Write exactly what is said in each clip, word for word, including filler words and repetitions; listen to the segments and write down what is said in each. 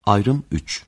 Ayrım üç.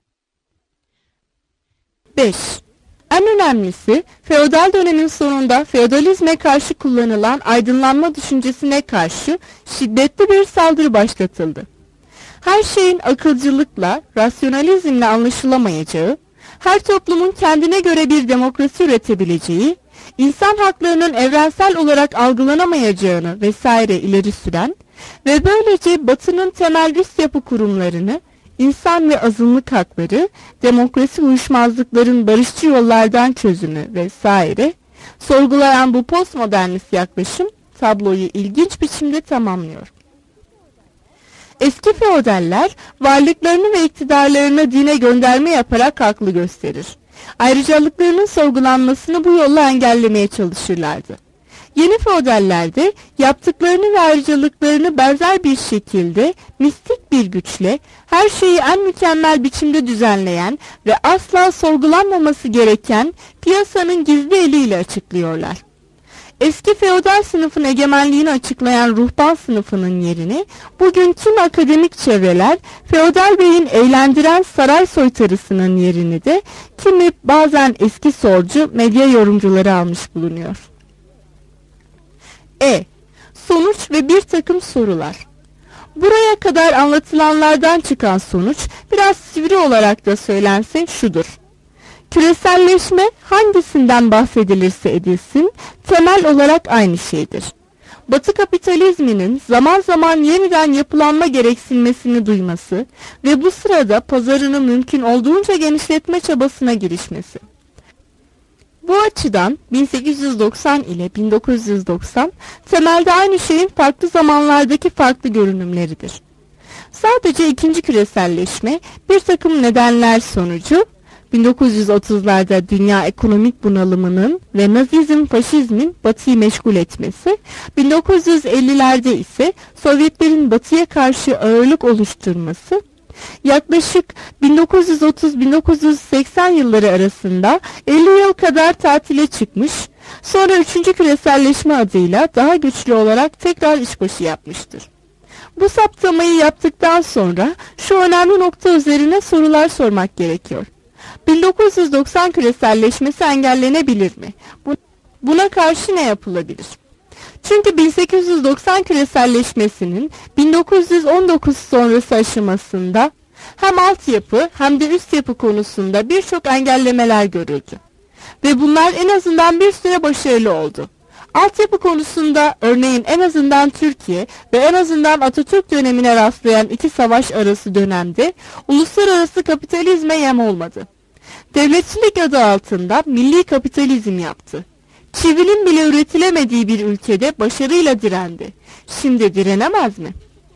beş. En önemlisi, feodal dönemin sonunda feodalizme karşı kullanılan aydınlanma düşüncesine karşı şiddetli bir saldırı başlatıldı. Her şeyin akılcılıkla, rasyonalizmle anlaşılamayacağı, her toplumun kendine göre bir demokrasi üretebileceği, insan haklarının evrensel olarak algılanamayacağını vesaire ileri süren ve böylece Batı'nın temel üst yapı kurumlarını, insan ve azınlık hakları, demokrasi uyuşmazlıkların barışçı yollardan çözümü vesaire sorgulayan bu postmodernist yaklaşım tabloyu ilginç biçimde tamamlıyor. Eski feodaller varlıklarını ve iktidarlarını dine gönderme yaparak haklı gösterir. Ayrıcalıklarının sorgulanmasını bu yolla engellemeye çalışırlardı. Yeni feodaller de yaptıklarını ve ayrıcalıklarını benzer bir şekilde mistik bir güçle her şeyi en mükemmel biçimde düzenleyen ve asla sorgulanmaması gereken piyasanın gizli eliyle açıklıyorlar. Eski feodal sınıfın egemenliğini açıklayan ruhban sınıfının yerini bugün tüm akademik çevreler feodal beyin eğlendiren saray soytarısının yerini de kimi bazen eski solcu medya yorumcuları almış bulunuyor. E. Sonuç ve bir takım sorular. Buraya kadar anlatılanlardan çıkan sonuç biraz sivri olarak da söylense şudur. Küreselleşme hangisinden bahsedilirse edilsin temel olarak aynı şeydir. Batı kapitalizminin zaman zaman yeniden yapılanma gereksinmesini duyması ve bu sırada pazarını mümkün olduğunca genişletme çabasına girişmesi. Bu açıdan bin sekiz yüz doksan ile bin dokuz yüz doksan temelde aynı şeyin farklı zamanlardaki farklı görünümleridir. Sadece ikinci küreselleşme bir takım nedenler sonucu bin dokuz yüz otuzlarda dünya ekonomik bunalımının ve Nazizm faşizmin Batı'yı meşgul etmesi, bin dokuz yüz ellilerde ise Sovyetlerin Batı'ya karşı ağırlık oluşturması, yaklaşık bin dokuz yüz otuz bin dokuz yüz seksen yılları arasında elli yıl kadar tatile çıkmış, sonra üçüncü küreselleşme adıyla daha güçlü olarak tekrar işbaşı yapmıştır. Bu saptamayı yaptıktan sonra şu önemli nokta üzerine sorular sormak gerekiyor. bin dokuz yüz doksan küreselleşmesi engellenebilir mi? Buna karşı ne yapılabilir? Çünkü bin sekiz yüz doksan küreselleşmesinin bin dokuz yüz on dokuz sonrası aşamasında hem altyapı hem de üst yapı konusunda birçok engellemeler görüldü. Ve bunlar en azından bir süre başarılı oldu. Altyapı konusunda örneğin en azından Türkiye ve en azından Atatürk dönemine rastlayan iki savaş arası dönemde uluslararası kapitalizme yem olmadı. Devletçilik adı altında milli kapitalizm yaptı. Çivinin bile üretilemediği bir ülkede başarıyla direndi. Şimdi direnemez mi?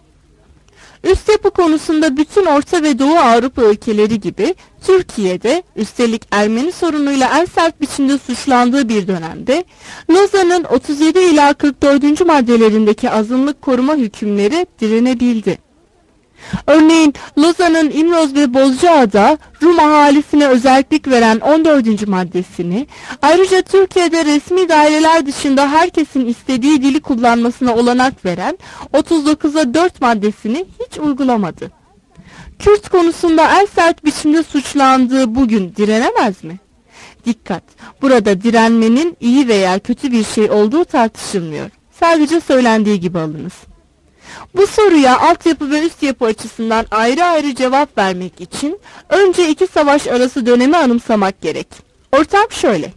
Üst yapı konusunda bütün Orta ve Doğu Avrupa ülkeleri gibi Türkiye'de üstelik Ermeni sorunuyla en sert biçimde suçlandığı bir dönemde Lozan'ın otuz yedi ila kırk dördüncü maddelerindeki azınlık koruma hükümleri direnebildi. Örneğin Lozan'ın İmroz ve Bozcaada Rum ahalisine özellik veren on dördüncü maddesini, ayrıca Türkiye'de resmi daireler dışında herkesin istediği dili kullanmasına olanak veren otuz dokuza dört maddesini hiç uygulamadı. Kürt konusunda en sert biçimde suçlandığı bugün direnemez mi? Dikkat! Burada direnmenin iyi veya kötü bir şey olduğu tartışılmıyor. Sadece söylendiği gibi alınız. Bu soruya altyapı ve üst yapı açısından ayrı ayrı cevap vermek için önce iki savaş arası dönemi anımsamak gerek. Ortam şöyle.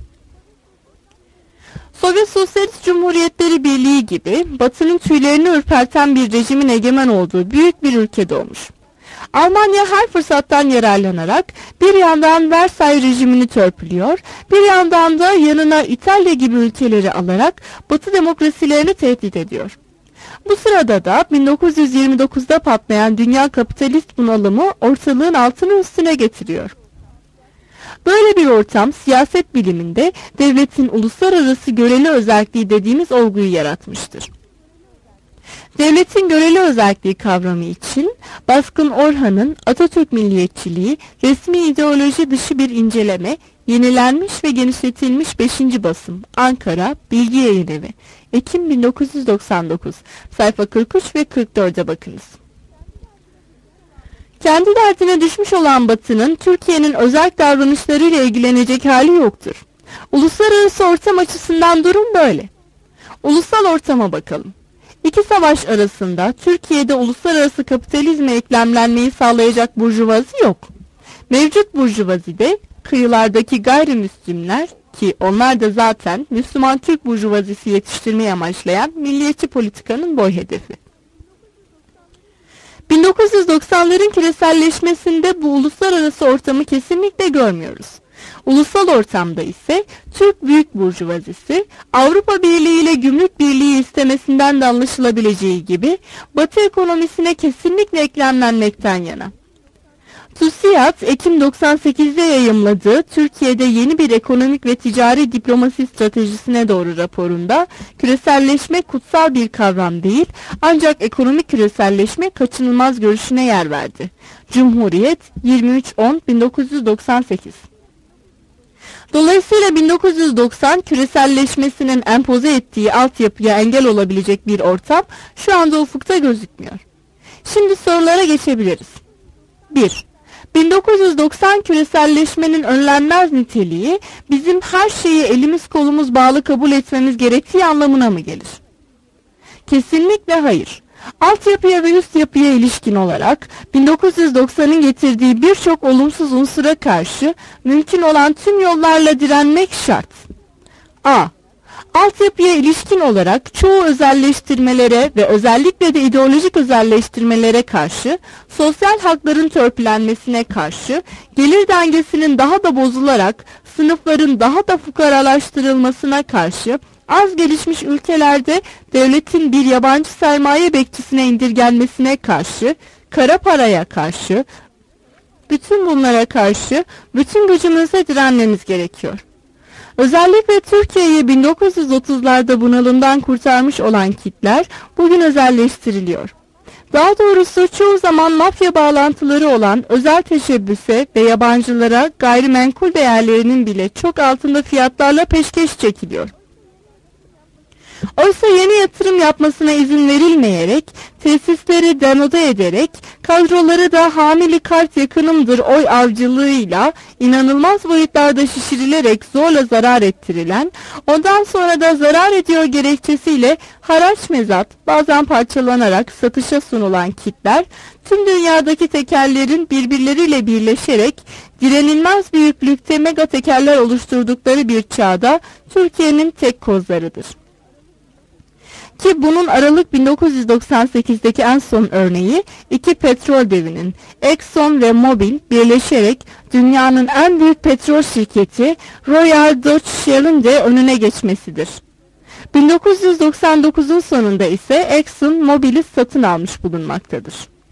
Sovyet Sosyalist Cumhuriyetleri Birliği gibi Batı'nın tüylerini ürperten bir rejimin egemen olduğu büyük bir ülke doğmuş. Almanya her fırsattan yararlanarak bir yandan Versay rejimini törpülüyor, bir yandan da yanına İtalya gibi ülkeleri alarak Batı demokrasilerini tehdit ediyor. Bu sırada da bin dokuz yüz yirmi dokuzda patlayan dünya kapitalist bunalımı ortalığın altını üstüne getiriyor. Böyle bir ortam siyaset biliminde devletin uluslararası göreli özelliği dediğimiz olguyu yaratmıştır. Devletin göreli özelliği kavramı için Baskın Orhan'ın Atatürk Milliyetçiliği resmi ideoloji dışı bir inceleme, yenilenmiş ve genişletilmiş beşinci basım, Ankara, Bilgi Yayınevi, Ekim bin dokuz yüz doksan dokuz, sayfa kırk üç ve kırk dörde bakınız. Kendi derdine düşmüş olan Batı'nın Türkiye'nin özel davranışlarıyla ilgilenecek hali yoktur. Uluslararası ortam açısından durum böyle. Ulusal ortama bakalım. İki savaş arasında Türkiye'de uluslararası kapitalizme eklemlenmeyi sağlayacak burjuvazi yok. Mevcut burjuvazide kıyılardaki gayrimüslimler, ki onlar da zaten Müslüman Türk burjuvazisi yetiştirmeyi amaçlayan milliyetçi politikanın boy hedefi. bin dokuz yüz doksanların küreselleşmesinde bu uluslararası ortamı kesinlikle görmüyoruz. Ulusal ortamda ise Türk büyük burjuvazisi Avrupa Birliği ile gümrük birliği istemesinden de anlaşılabileceği gibi Batı ekonomisine kesinlikle eklemlenmekten yana. TÜSİAD, Ekim doksan sekizde yayımladığı Türkiye'de yeni bir ekonomik ve ticari diplomasi stratejisine doğru raporunda küreselleşme kutsal bir kavram değil, ancak ekonomik küreselleşme kaçınılmaz görüşüne yer verdi. Cumhuriyet, yirmi üç on bin dokuz yüz doksan sekiz. Dolayısıyla bin dokuz yüz doksan küreselleşmesinin empoze ettiği altyapıya engel olabilecek bir ortam şu anda ufukta gözükmüyor. Şimdi sorulara geçebiliriz. bir. bin dokuz yüz doksan küreselleşmenin önlenmez niteliği bizim her şeyi elimiz kolumuz bağlı kabul etmemiz gerektiği anlamına mı gelir? Kesinlikle hayır. Altyapıya ve üst yapıya ilişkin olarak bin dokuz yüz doksanın getirdiği birçok olumsuz unsura karşı mümkün olan tüm yollarla direnmek şart. A. Altyapıya ilişkin olarak çoğu özelleştirmelere ve özellikle de ideolojik özelleştirmelere karşı, sosyal hakların törpülenmesine karşı, gelir dengesinin daha da bozularak sınıfların daha da fukaralaştırılmasına karşı, az gelişmiş ülkelerde devletin bir yabancı sermaye bekçisine indirgenmesine karşı, kara paraya karşı, bütün bunlara karşı bütün gücümüzle direnmemiz gerekiyor. Özellikle Türkiye'yi bin dokuz yüz otuzlarda bunalımdan kurtarmış olan kitler bugün özelleştiriliyor. Daha doğrusu çoğu zaman mafya bağlantıları olan özel teşebbüse ve yabancılara gayrimenkul değerlerinin bile çok altında fiyatlarla peşkeş çekiliyor. Oysa yeni yatırım yapmasına izin verilmeyerek, tesisleri denode ederek, kadroları da hamili kart yakınımdır oy avcılığıyla inanılmaz boyutlarda şişirilerek zorla zarar ettirilen, ondan sonra da zarar ediyor gerekçesiyle haraç mezat bazen parçalanarak satışa sunulan kitler, tüm dünyadaki tekellerin birbirleriyle birleşerek direnilmez büyüklükte mega tekeller oluşturdukları bir çağda Türkiye'nin tek kozlarıdır. Ki bunun Aralık bin dokuz yüz doksan sekizdeki en son örneği iki petrol devinin Exxon ve Mobil birleşerek dünyanın en büyük petrol şirketi Royal Dutch Shell'in de önüne geçmesidir. bin dokuz yüz doksan dokuzun sonunda ise Exxon Mobil'i satın almış bulunmaktadır.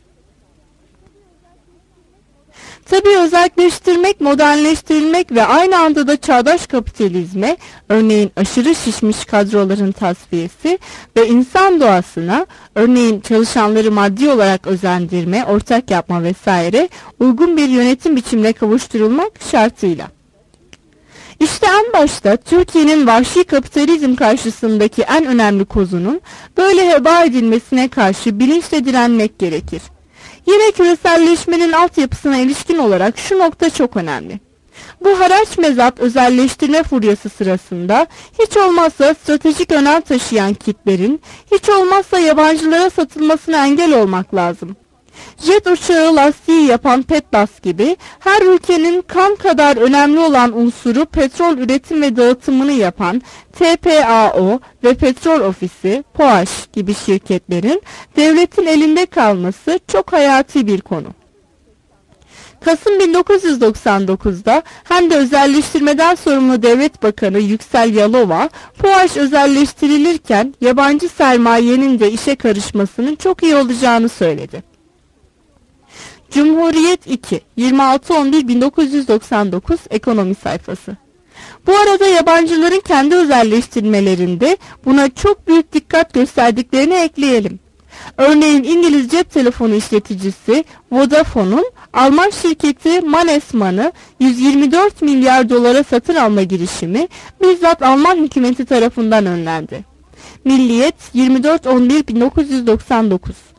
Tabii özelleştirmek, modernleştirilmek ve aynı anda da çağdaş kapitalizme, örneğin aşırı şişmiş kadroların tasfiyesi ve insan doğasına, örneğin çalışanları maddi olarak özendirme, ortak yapma vesaire, uygun bir yönetim biçimine kavuşturulmak şartıyla. İşte en başta Türkiye'nin vahşi kapitalizm karşısındaki en önemli kozunun böyle heba edilmesine karşı bilinçle direnmek gerekir. Yine küreselleşmenin altyapısına ilişkin olarak şu nokta çok önemli. Bu haraç mezat özelleştirme furyası sırasında hiç olmazsa stratejik önem taşıyan kitlerin hiç olmazsa yabancılara satılmasına engel olmak lazım. Jet uçağı lastiği yapan Petlas gibi her ülkenin kan kadar önemli olan unsuru petrol üretim ve dağıtımını yapan T P A O ve Petrol Ofisi, POAŞ gibi şirketlerin devletin elinde kalması çok hayati bir konu. Kasım bin dokuz yüz doksan dokuzda hem de özelleştirmeden sorumlu Devlet Bakanı Yüksel Yalova, POAŞ özelleştirilirken yabancı sermayenin de işe karışmasının çok iyi olacağını söyledi. Cumhuriyet iki, yirmi altı on bir bin dokuz yüz doksan dokuz ekonomi sayfası. Bu arada yabancıların kendi özelleştirmelerinde buna çok büyük dikkat gösterdiklerini ekleyelim. Örneğin İngiliz cep telefonu işleticisi Vodafone'un Alman şirketi Mannesmann'ı yüz yirmi dört milyar dolara satın alma girişimi bizzat Alman hükümeti tarafından önlendi. Milliyet yirmi dört on bir bin dokuz yüz doksan dokuz.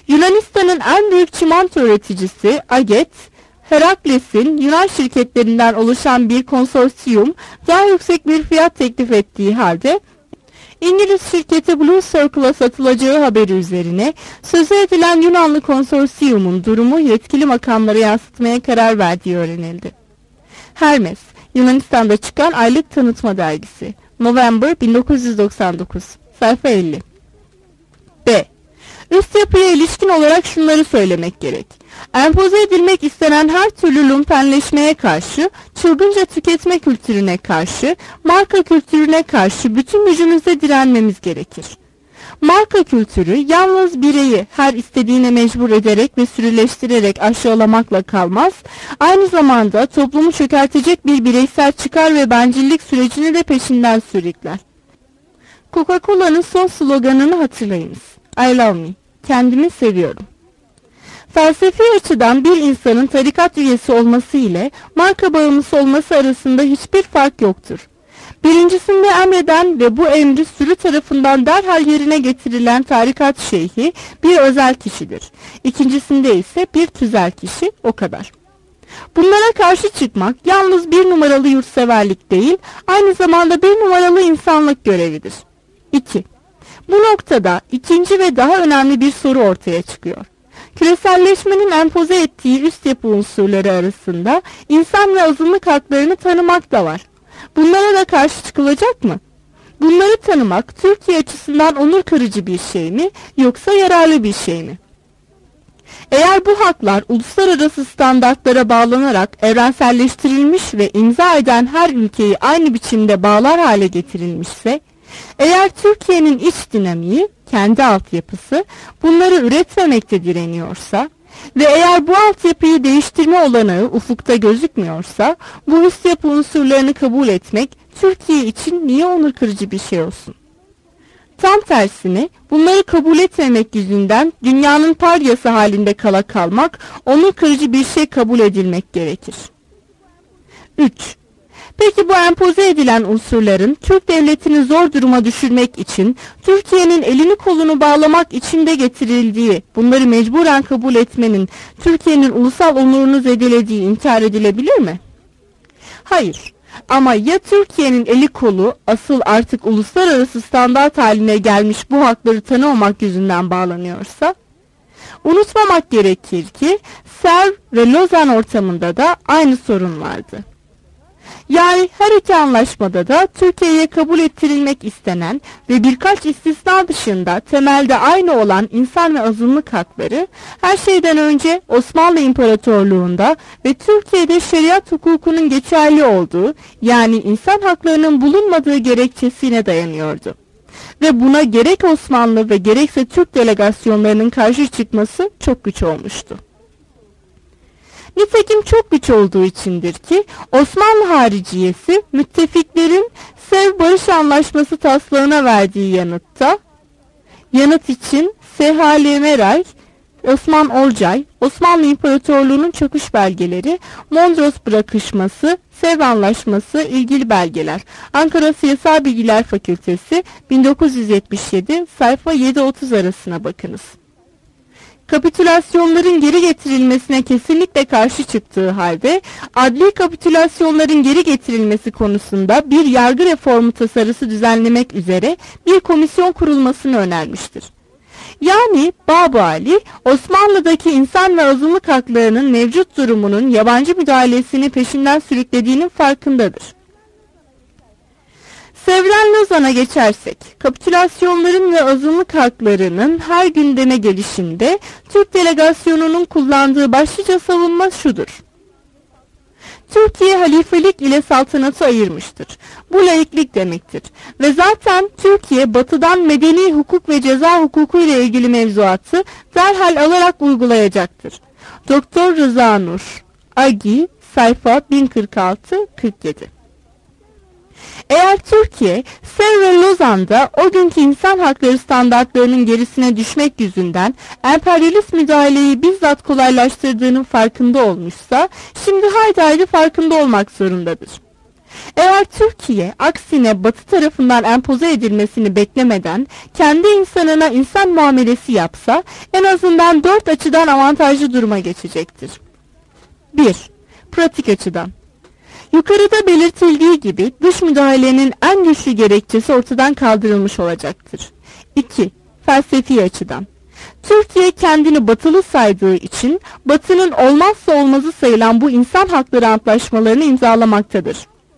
Yunanistan'ın en büyük çimento üreticisi Aget, Herakles'in Yunan şirketlerinden oluşan bir konsorsiyum daha yüksek bir fiyat teklif ettiği halde İngiliz şirketi Blue Circle'a satılacağı haberi üzerine sözü edilen Yunanlı konsorsiyumun durumu yetkili makamlara yansıtmaya karar verdiği öğrenildi. Hermes, Yunanistan'da çıkan aylık tanıtma dergisi. November bin dokuz yüz doksan dokuz. Sayfa elli. B. Üst yapıya ilişkin olarak şunları söylemek gerek. Empoze edilmek istenen her türlü lumpenleşmeye karşı, çılgınca tüketme kültürüne karşı, marka kültürüne karşı bütün gücümüzle direnmemiz gerekir. Marka kültürü yalnız bireyi her istediğine mecbur ederek ve sürüleştirerek aşağılamakla kalmaz, aynı zamanda toplumu çökertecek bir bireysel çıkar ve bencillik sürecini de peşinden sürükler. Coca-Cola'nın son sloganını hatırlayınız. I love me. Kendimi seviyorum. Felsefi açıdan bir insanın tarikat üyesi olması ile marka bağımlısı olması arasında hiçbir fark yoktur. Birincisinde emreden ve bu emri sürü tarafından derhal yerine getirilen tarikat şeyhi bir özel kişidir. İkincisinde ise bir tüzel kişi, o kadar. Bunlara karşı çıkmak yalnız bir numaralı yurtseverlik değil, aynı zamanda bir numaralı insanlık görevidir. iki. Bu noktada ikinci ve daha önemli bir soru ortaya çıkıyor. Küreselleşmenin empoze ettiği üst yapı unsurları arasında insan ve azınlık haklarını tanımak da var. Bunlara da karşı çıkılacak mı? Bunları tanımak Türkiye açısından onur kırıcı bir şey mi, yoksa yararlı bir şey mi? Eğer bu haklar uluslararası standartlara bağlanarak evrenselleştirilmiş ve imza eden her ülkeyi aynı biçimde bağlar hale getirilmişse, eğer Türkiye'nin iç dinamiği, kendi altyapısı bunları üretmemekte direniyorsa ve eğer bu altyapıyı değiştirme olanağı ufukta gözükmüyorsa, bu üst yapı unsurlarını kabul etmek Türkiye için niye onur kırıcı bir şey olsun? Tam tersine bunları kabul etmemek yüzünden dünyanın paryası halinde kala kalmak, onur kırıcı bir şey kabul edilmek gerekir. üç. Peki bu empoze edilen unsurların Türk devletini zor duruma düşürmek için, Türkiye'nin elini kolunu bağlamak için de getirildiği, bunları mecburen kabul etmenin Türkiye'nin ulusal onurunu zedelediği inkar edilebilir mi? Hayır. Ama ya Türkiye'nin eli kolu asıl artık uluslararası standart haline gelmiş bu hakları tanımamak yüzünden bağlanıyorsa? Unutmamak gerekir ki Sèvres ve Lozan ortamında da aynı sorun vardı. Yani her iki anlaşmada da Türkiye'ye kabul ettirilmek istenen ve birkaç istisna dışında temelde aynı olan insan ve azınlık hakları her şeyden önce Osmanlı İmparatorluğu'nda ve Türkiye'de şeriat hukukunun geçerli olduğu, yani insan haklarının bulunmadığı gerekçesine dayanıyordu. Ve buna gerek Osmanlı ve gerekse Türk delegasyonlarının karşı çıkması çok güç olmuştu. Nitekim çok güç olduğu içindir ki Osmanlı hariciyesi müttefiklerin Sèvres Barış Anlaşması taslağına verdiği yanıtta, yanıt için S H L Meray, Osman Olcay, Osmanlı İmparatorluğu'nun çöküş belgeleri, Mondros Bırakışması, Sèvres Anlaşması, ilgili belgeler. Ankara Siyasal Bilgiler Fakültesi, bin dokuz yüz yetmiş yedi, sayfa yedi otuz arasına bakınız. Kapitülasyonların geri getirilmesine kesinlikle karşı çıktığı halde, adli kapitülasyonların geri getirilmesi konusunda bir yargı reformu tasarısı düzenlemek üzere bir komisyon kurulmasını önermiştir. Yani Bab-ı Ali, Osmanlı'daki insan ve azınlık haklarının mevcut durumunun yabancı müdahalesini peşinden sürüklediğinin farkındadır. Sèvres'ten Lozan'a geçersek, kapitülasyonların ve azınlık haklarının her gündeme gelişinde Türk delegasyonunun kullandığı başlıca savunma şudur. Türkiye halifelik ile saltanatı ayırmıştır. Bu laiklik demektir. Ve zaten Türkiye batıdan medeni hukuk ve ceza hukuku ile ilgili mevzuatı derhal alarak uygulayacaktır. Doktor Rıza Nur, Agi, sayfa bin kırk altı kırk yedi. Eğer Türkiye, Sèvres ve Lozan'da o günkü insan hakları standartlarının gerisine düşmek yüzünden emperyalist müdahaleyi bizzat kolaylaştırdığının farkında olmuşsa, şimdi haydi haydi farkında olmak zorundadır. Eğer Türkiye aksine Batı tarafından empoze edilmesini beklemeden kendi insanına insan muamelesi yapsa en azından dört açıdan avantajlı duruma geçecektir. bir. Pratik açıdan. Yukarıda belirtildiği gibi dış müdahalenin en güçlü gerekçesi ortadan kaldırılmış olacaktır. iki. Felsefi açıdan. Türkiye kendini batılı saydığı için batının olmazsa olmazı sayılan bu insan hakları antlaşmalarını imzalamaktadır.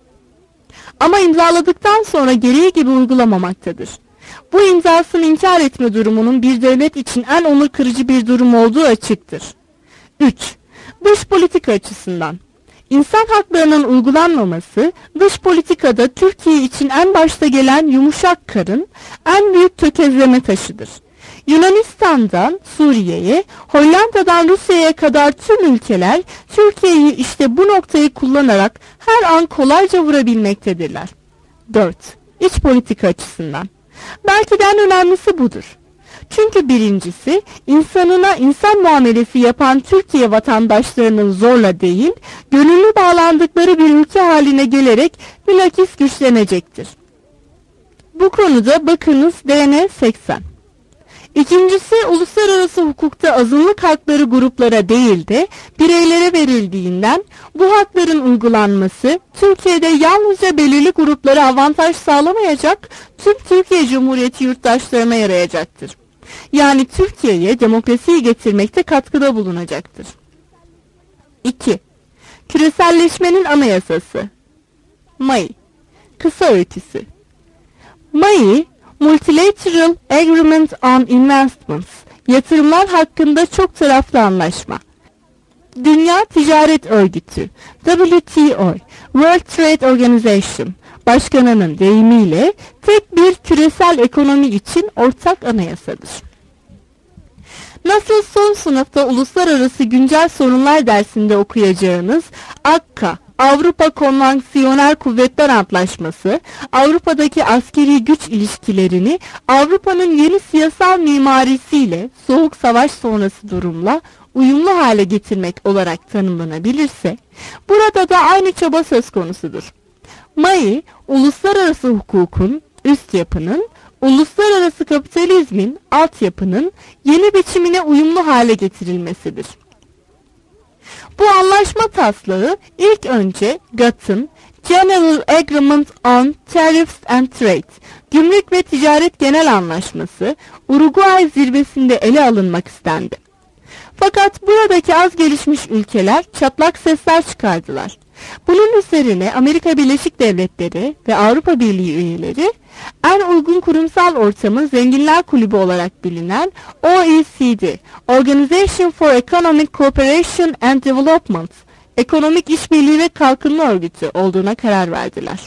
Ama imzaladıktan sonra gereği gibi uygulamamaktadır. Bu imzasını inkar etme durumunun bir devlet için en onur kırıcı bir durum olduğu açıktır. üç. Dış politika açısından. İnsan haklarının uygulanmaması, dış politikada Türkiye için en başta gelen yumuşak karın, en büyük tökezleme taşıdır. Yunanistan'dan Suriye'ye, Hollanda'dan Rusya'ya kadar tüm ülkeler Türkiye'yi işte bu noktayı kullanarak her an kolayca vurabilmektedirler. dört. İç politika açısından. Belki de en önemlisi budur. Çünkü birincisi, insanına insan muamelesi yapan Türkiye vatandaşlarının zorla değil, gönüllü bağlandıkları bir ülke haline gelerek bilakis güçlenecektir. Bu konuda bakınız D N seksen. İkincisi, uluslararası hukukta azınlık hakları gruplara değil de bireylere verildiğinden bu hakların uygulanması Türkiye'de yalnızca belirli gruplara avantaj sağlamayacak, tüm Türkiye Cumhuriyeti yurttaşlarına yarayacaktır. Yani Türkiye'ye demokrasiyi getirmekte katkıda bulunacaktır. iki. Küreselleşmenin anayasası. M A I. Kısa öyküsü. M A I, Multilateral Agreement on Investments, yatırımlar hakkında çok taraflı anlaşma. Dünya Ticaret Örgütü, W T O, World Trade Organization, başkanının deyimiyle tek bir küresel ekonomi için ortak anayasadır. Nasıl son sınıfta uluslararası güncel sorunlar dersinde okuyacağınız A K K A, Avrupa Konvansiyonel Kuvvetler Antlaşması, Avrupa'daki askeri güç ilişkilerini Avrupa'nın yeni siyasal mimarisiyle Soğuk Savaş sonrası durumla uyumlu hale getirmek olarak tanımlanabilirse, burada da aynı çaba söz konusudur. M A I, uluslararası hukukun, üst yapının, uluslararası kapitalizmin, altyapının yeni biçimine uyumlu hale getirilmesidir. Bu anlaşma taslağı ilk önce G A T T'ın General Agreement on Tariffs and Trade, Gümrük ve Ticaret Genel Anlaşması, Uruguay zirvesinde ele alınmak istendi. Fakat buradaki az gelişmiş ülkeler çatlak sesler çıkardılar. Bunun üzerine Amerika Birleşik Devletleri ve Avrupa Birliği üyeleri, en uygun kurumsal ortamı Zenginler Kulübü olarak bilinen O E C D, Organization for Economic Cooperation and Development, Ekonomik İşbirliği ve Kalkınma Örgütü olduğuna karar verdiler.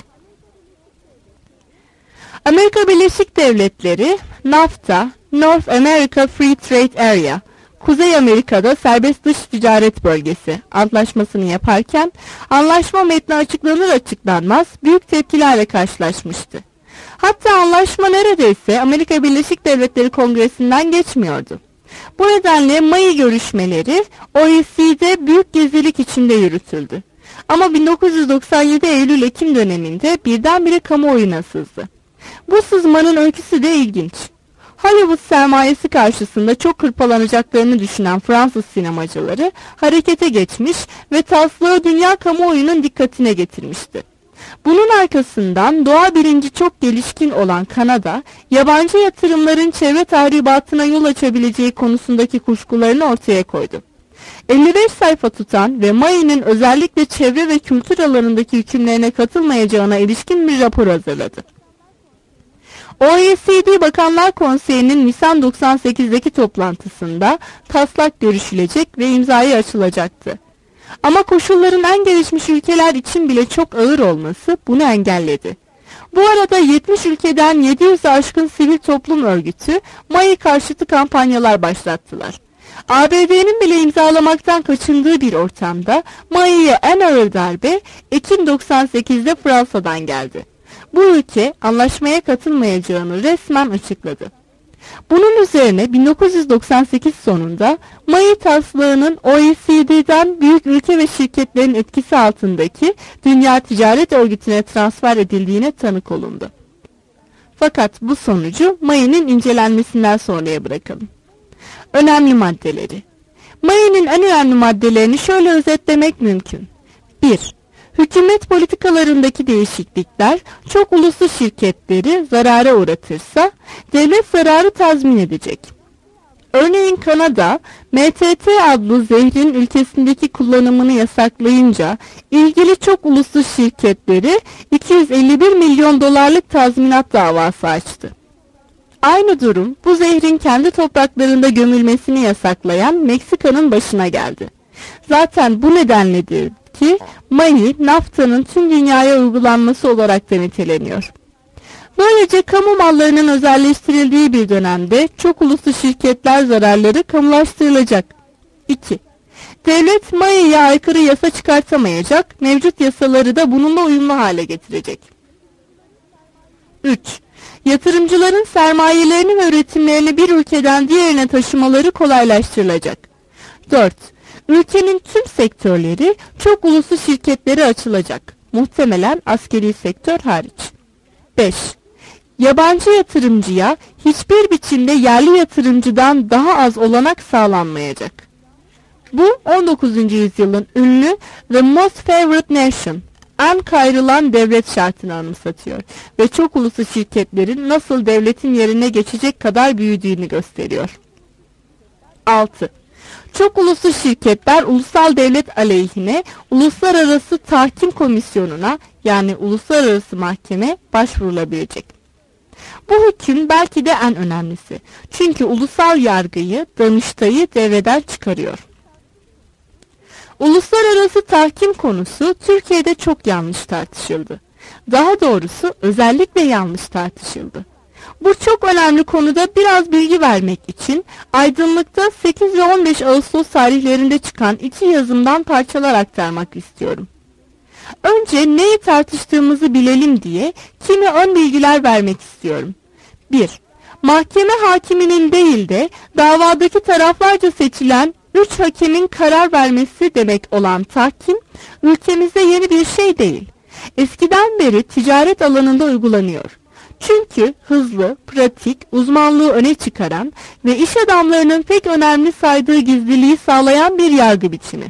Amerika Birleşik Devletleri, NAFTA, North America Free Trade Area, Kuzey Amerika'da Serbest Dış Ticaret Bölgesi antlaşmasını yaparken, anlaşma metni açıklanır açıklanmaz büyük tepkilerle karşılaşmıştı. Hatta anlaşma neredeyse Amerika Birleşik Devletleri Kongresi'nden geçmiyordu. Bu nedenle M A I görüşmeleri O E C D büyük gizlilik içinde yürütüldü. Ama bin dokuz yüz doksan yedi Eylül-Ekim döneminde birdenbire kamuoyuna sızdı. Bu sızmanın öyküsü de ilginç. Hollywood sermayesi karşısında çok hırpalanacaklarını düşünen Fransız sinemacıları harekete geçmiş ve taslağı dünya kamuoyunun dikkatine getirmişti. Bunun arkasından doğa bilinci çok gelişkin olan Kanada, yabancı yatırımların çevre tahribatına yol açabileceği konusundaki kuşkularını ortaya koydu. elli beş sayfa tutan ve M A I'nin özellikle çevre ve kültür alanındaki hükümlerine katılmayacağına ilişkin bir rapor hazırladı. O E C D Bakanlar Konseyi'nin Nisan doksan sekizdeki toplantısında taslak görüşülecek ve imzaya açılacaktı. Ama koşulların en gelişmiş ülkeler için bile çok ağır olması bunu engelledi. Bu arada yetmiş ülkeden yedi yüze aşkın sivil toplum örgütü M A I karşıtı kampanyalar başlattılar. A B D'nin bile imzalamaktan kaçındığı bir ortamda M A I'ye en ağır darbe Ekim doksan sekizde Fransa'dan geldi. Bu ülke anlaşmaya katılmayacağını resmen açıkladı. Bunun üzerine bin dokuz yüz doksan sekiz sonunda Mayi taslağının O E C D'den büyük ülke ve şirketlerin etkisi altındaki Dünya Ticaret Örgütü'ne transfer edildiğine tanık olundu. Fakat bu sonucu Mayi'nin incelenmesinden sonraya bırakalım. Önemli maddeleri. Mayi'nin en önemli maddelerini şöyle özetlemek mümkün. bir. Hükümet politikalarındaki değişiklikler çok uluslu şirketleri zarara uğratırsa devlet zararı tazmin edecek. Örneğin Kanada, M T T adlı zehrin ülkesindeki kullanımını yasaklayınca ilgili çok uluslu şirketleri iki yüz elli bir milyon dolarlık tazminat davası açtı. Aynı durum bu zehrin kendi topraklarında gömülmesini yasaklayan Meksika'nın başına geldi. Zaten bu nedenledir ki Mayi, NAFTA'nın tüm dünyaya uygulanması olarak da niteleniyor. Böylece kamu mallarının özelleştirildiği bir dönemde çok uluslu şirketler zararları kamulaştırılacak. iki. Devlet Mayi'ye aykırı yasa çıkartamayacak, mevcut yasaları da bununla uyumlu hale getirecek. üç. Yatırımcıların sermayelerini ve üretimlerini bir ülkeden diğerine taşımaları kolaylaştırılacak. dört. Ülkenin tüm sektörleri çok uluslu şirketlere açılacak. Muhtemelen askeri sektör hariç. beş. Yabancı yatırımcıya hiçbir biçimde yerli yatırımcıdan daha az olanak sağlanmayacak. Bu on dokuzuncu yüzyılın ünlü The Most Favored Nation, en kayrılan devlet şartını anımsatıyor ve çok uluslu şirketlerin nasıl devletin yerine geçecek kadar büyüdüğünü gösteriyor. altı. Çok uluslu şirketler ulusal devlet aleyhine Uluslararası Tahkim Komisyonu'na yani Uluslararası Mahkeme başvurulabilecek. Bu hüküm belki de en önemlisi. Çünkü ulusal yargıyı, Danıştay'ı devreden çıkarıyor. Uluslararası tahkim konusu Türkiye'de çok yanlış tartışıldı. Daha doğrusu özellikle yanlış tartışıldı. Bu çok önemli konuda biraz bilgi vermek için Aydınlık'ta sekiz ve on beş Ağustos tarihlerinde çıkan iki yazımdan parçalar aktarmak istiyorum. Önce neyi tartıştığımızı bilelim diye kimi ön bilgiler vermek istiyorum. bir. Mahkeme hakiminin değil de davadaki taraflarca seçilen üç hakemin karar vermesi demek olan tahkim, ülkemizde yeni bir şey değil. Eskiden beri ticaret alanında uygulanıyor. Çünkü hızlı, pratik, uzmanlığı öne çıkaran ve iş adamlarının pek önemli saydığı gizliliği sağlayan bir yargı biçimi.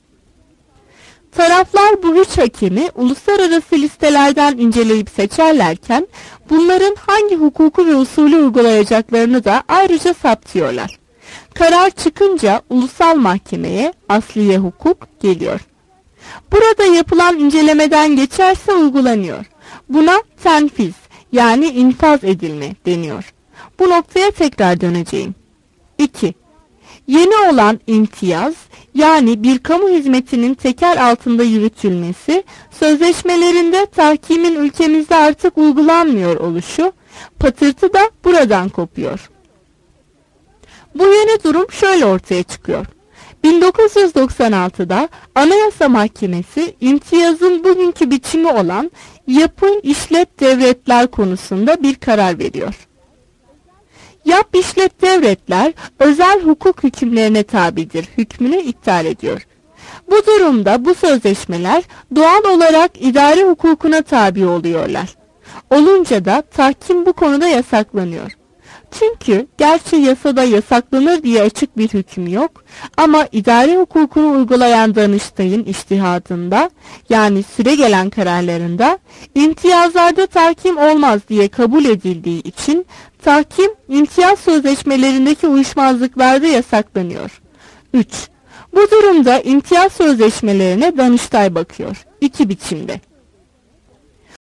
Taraflar bu üç hakemi uluslararası listelerden inceleyip seçerlerken bunların hangi hukuku ve usulü uygulayacaklarını da ayrıca saptıyorlar. Karar çıkınca ulusal mahkemeye, asliye hukuk geliyor. Burada yapılan incelemeden geçerse uygulanıyor. Buna tenfiz yani infaz edilme deniyor. Bu noktaya tekrar döneceğim. iki. Yeni olan imtiyaz yani bir kamu hizmetinin teker altında yürütülmesi, sözleşmelerinde tahkimin ülkemizde artık uygulanmıyor oluşu, patırtı da buradan kopuyor. Bu yeni durum şöyle ortaya çıkıyor. bin dokuz yüz doksan altıda Anayasa Mahkemesi imtiyazın bugünkü biçimi olan yapı işlet devletler konusunda bir karar veriyor. Yap işlet devletler özel hukuk hükümlerine tabidir hükmünü iptal ediyor. Bu durumda bu sözleşmeler doğal olarak idari hukukuna tabi oluyorlar. Olunca da tahkim bu konuda yasaklanıyor. Çünkü gerçi yasada yasaklanır diye açık bir hüküm yok ama idari hukukunu uygulayan Danıştay'ın içtihadında yani süregelen kararlarında imtiyazlarda tahkim olmaz diye kabul edildiği için tahkim imtiyaz sözleşmelerindeki uyuşmazlıklarda yasaklanıyor. üç. Bu durumda imtiyaz sözleşmelerine Danıştay bakıyor. İki biçimde.